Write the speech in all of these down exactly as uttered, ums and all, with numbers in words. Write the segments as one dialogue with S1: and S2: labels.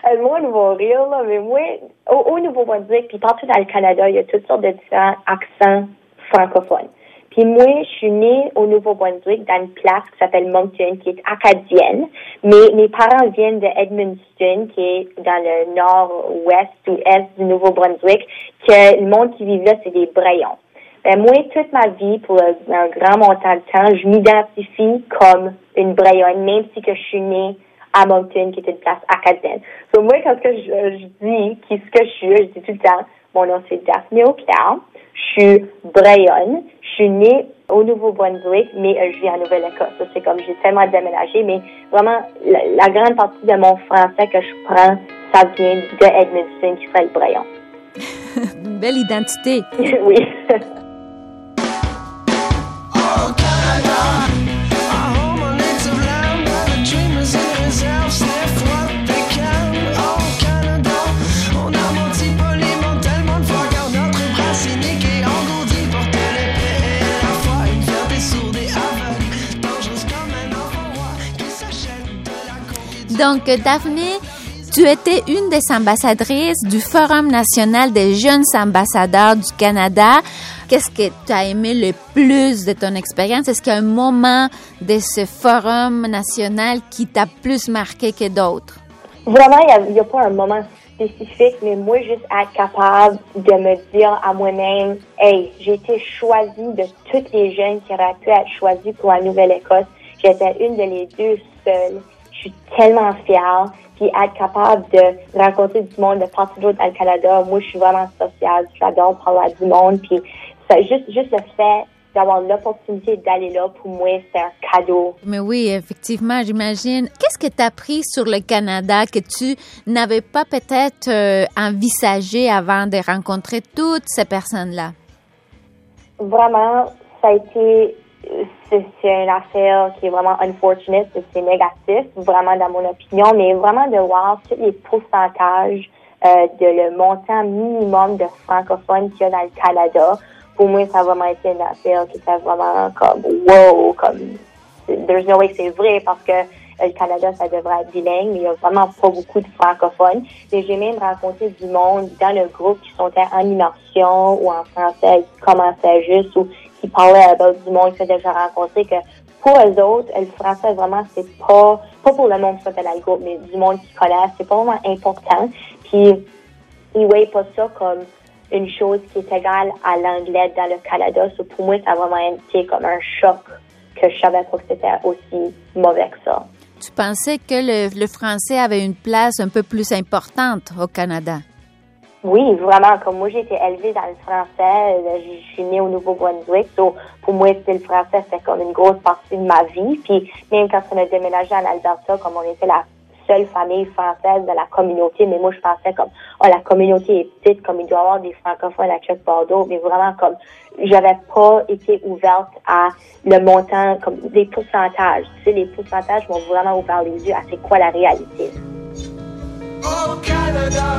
S1: Le monde va rire, là, mais moi, au, au Nouveau-Brunswick, puis partout dans le Canada, il y a toutes sortes de différents accents francophones. Puis moi, je suis née au Nouveau-Brunswick dans une place qui s'appelle Moncton, qui est acadienne. Mais mes parents viennent de Edmundston, qui est dans le nord-ouest ou est du Nouveau-Brunswick, que le monde qui vit là, c'est des Brayons. Ben moi, toute ma vie, pour un grand montant de temps, je m'identifie comme une Brayonne, même si que je suis née à Moncton, qui est une place acadienne. Donc moi, quand que je, je dis qui ce que je suis, je dis tout le temps, mon nom c'est Daphne Auclair, je suis Brayonne, je suis née au Nouveau-Brunswick, mais euh, je vis en Nouvelle-Écosse. Ça, c'est comme j'ai tellement déménagé, mais vraiment, la, la grande partie de mon français que je prends, ça vient de Edmundston, qui serait le Brayon.
S2: Une belle identité.
S1: Oui.
S2: Donc, Daphné, tu étais une des ambassadrices du Forum national des jeunes ambassadeurs du Canada. Qu'est-ce que tu as aimé le plus de ton expérience? Est-ce qu'il y a un moment de ce Forum national qui t'a plus marqué que d'autres?
S1: Vraiment, il n'y a, a pas un moment spécifique, mais moi, juste être capable de me dire à moi-même, « Hey, j'ai été choisie de toutes les jeunes qui auraient pu être choisies pour la Nouvelle-Écosse. J'étais une de les deux seules. Je suis tellement fière. » Puis être capable de rencontrer du monde de partout d'autre dans le Canada. Moi, je suis vraiment sociale. J'adore parler à du monde. Puis ça, juste, juste le fait d'avoir l'opportunité d'aller là, pour moi, c'est un cadeau.
S2: Mais oui, effectivement, j'imagine. Qu'est-ce que tu as appris sur le Canada que tu n'avais pas peut-être euh, envisagé avant de rencontrer toutes ces personnes-là?
S1: Vraiment, ça a été... C'est, c'est une affaire qui est vraiment unfortunate, c'est négatif, vraiment dans mon opinion, mais vraiment de voir tous les pourcentages euh, de le montant minimum de francophones qu'il y a dans le Canada. Pour moi, ça a vraiment été une affaire qui était vraiment comme wow, comme there's no way que c'est vrai parce que euh, le Canada, ça devrait être bilingue, mais il y a vraiment pas beaucoup de francophones. Et j'ai même rencontré du monde dans le groupe qui sont en immersion ou en français, qui commençaient juste ou qui parlaient avec du monde que j'ai déjà rencontré, que pour eux autres, le français, vraiment, c'est pas, pas pour le monde qui sont dans le groupe, mais du monde qui connaissent, c'est pas vraiment important. Puis, ils voyaient pas ça comme une chose qui est égale à l'anglais dans le Canada. So, pour moi, ça a vraiment été comme un choc que je savais pas que c'était aussi mauvais que ça.
S2: Tu pensais que le, le français avait une place un peu plus importante au Canada?
S1: Oui, vraiment. Comme moi, j'ai été élevée dans le français. Je suis née au Nouveau-Brunswick. So, pour moi, c'était le français, c'était comme une grosse partie de ma vie. Puis, même quand on a déménagé en Alberta, comme on était la seule famille française de la communauté, mais moi, je pensais comme, oh, la communauté est petite, comme il doit y avoir des francophones à Chuck Bordeaux. Mais vraiment, comme, j'avais pas été ouverte à le montant, comme, des pourcentages. Tu sais, les pourcentages m'ont vraiment ouvert les yeux à c'est quoi la réalité.
S3: Au Canada,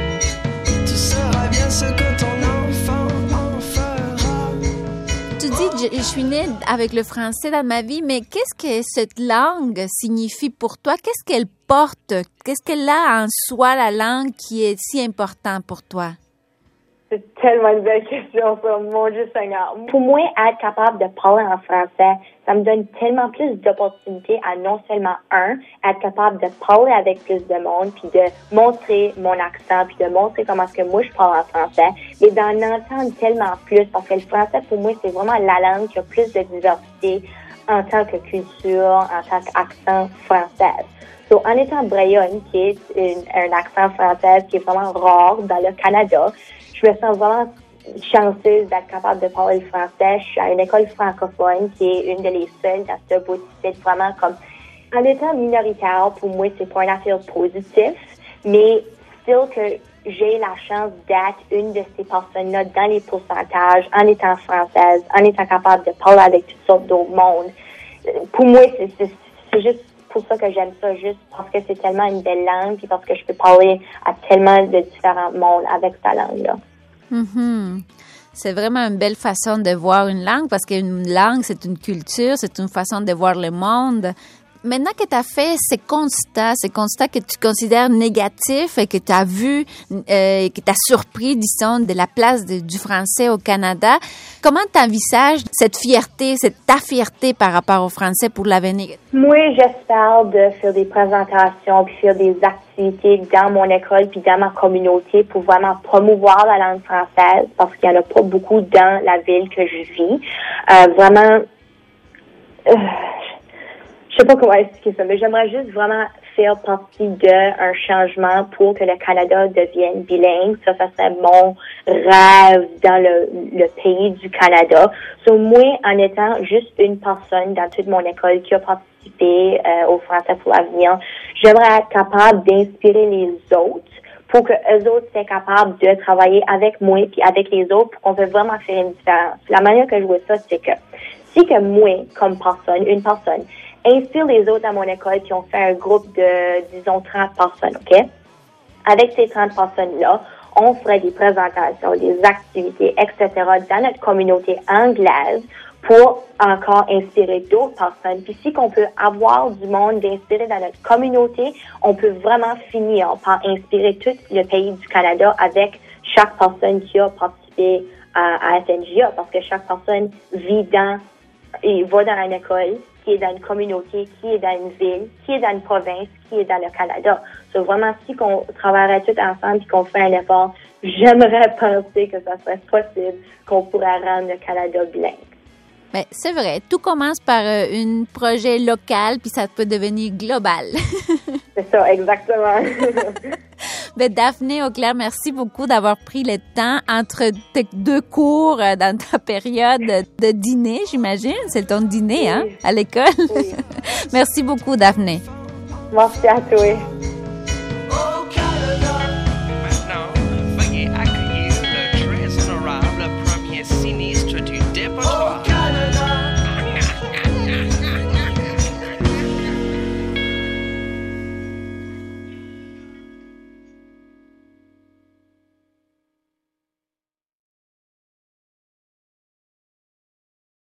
S3: bien ce que ton enfant en fera.
S2: Tu dis, je, je suis née avec le français dans ma vie, mais qu'est-ce que cette langue signifie pour toi? Qu'est-ce qu'elle porte? Qu'est-ce qu'elle a en soi, la langue, qui est si importante pour toi?
S1: C'est tellement une belle question, ça, mon Dieu Seigneur. Pour moi, être capable de parler en français, ça me donne tellement plus d'opportunités à non seulement, un, être capable de parler avec plus de monde, puis de montrer mon accent, puis de montrer comment est-ce que moi je parle en français, mais d'en entendre tellement plus, parce que le français, pour moi, c'est vraiment la langue qui a plus de diversité en tant que culture, en tant qu'accent français. So, en étant Brayonne, qui est une, un accent français qui est vraiment rare dans le Canada, je me sens vraiment chanceuse d'être capable de parler le français. Je suis à une école francophone qui est une de les seules dans ce bout. C'est vraiment comme, en étant minoritaire, pour moi, c'est pas une affaire positive, mais still que j'ai la chance d'être une de ces personnes-là dans les pourcentages, en étant française, en étant capable de parler avec toutes sortes d'autres mondes. Pour moi, c'est, c'est, c'est juste pour ça que j'aime ça, juste parce que c'est tellement une belle langue, puis parce que je peux parler à tellement de différents mondes avec cette langue-là.
S2: Mm-hmm. C'est vraiment une belle façon de voir une langue, parce qu'une langue, c'est une culture, c'est une façon de voir le monde. maintenant que tu as fait ces constats, ces constats que tu considères négatifs et que tu as vu, euh, que tu as surpris, disons, de la place de, du français au Canada, comment tu envisages cette fierté, cette ta fierté par rapport au français pour l'avenir?
S1: Moi, j'espère de faire des présentations puis faire des activités dans mon école puis dans ma communauté pour vraiment promouvoir la langue française parce qu'il n'y en a pas beaucoup dans la ville que je vis. Euh, vraiment, euh, je sais pas comment expliquer ça, mais j'aimerais juste vraiment faire partie d'un changement pour que le Canada devienne bilingue. Ça, ça serait mon rêve dans le, le pays du Canada. So, moi, en étant juste une personne dans toute mon école qui a participé euh, au Français pour l'avenir, j'aimerais être capable d'inspirer les autres pour que eux autres soient capables de travailler avec moi puis avec les autres pour qu'on puisse vraiment faire une différence. La manière que je vois ça, c'est que si que moi, comme personne, une personne, inspire les autres à mon école qui ont fait un groupe de, disons, trente personnes, OK? Avec ces trente personnes-là, on ferait des présentations, des activités, et cetera dans notre communauté anglaise pour encore inspirer d'autres personnes. Puis si qu'on peut avoir du monde d'inspirer dans notre communauté, on peut vraiment finir par inspirer tout le pays du Canada avec chaque personne qui a participé à, à F N J A parce que chaque personne vit dans et va dans une école, qui est dans une communauté, qui est dans une ville, qui est dans une province, qui est dans le Canada. Donc vraiment, si qu'on travaillerait tous ensemble et qu'on fait un effort, j'aimerais penser que ça serait possible qu'on pourrait rendre le Canada bilingue.
S2: Mais c'est vrai, tout commence par euh, un projet local, puis ça peut devenir global.
S1: C'est ça, exactement.
S2: Ben, Daphné Auclair, merci beaucoup d'avoir pris le temps entre tes deux cours euh, dans ta période de dîner, j'imagine. C'est ton dîner, oui. Hein, à l'école. Oui. Merci beaucoup, Daphné.
S1: Merci à toi.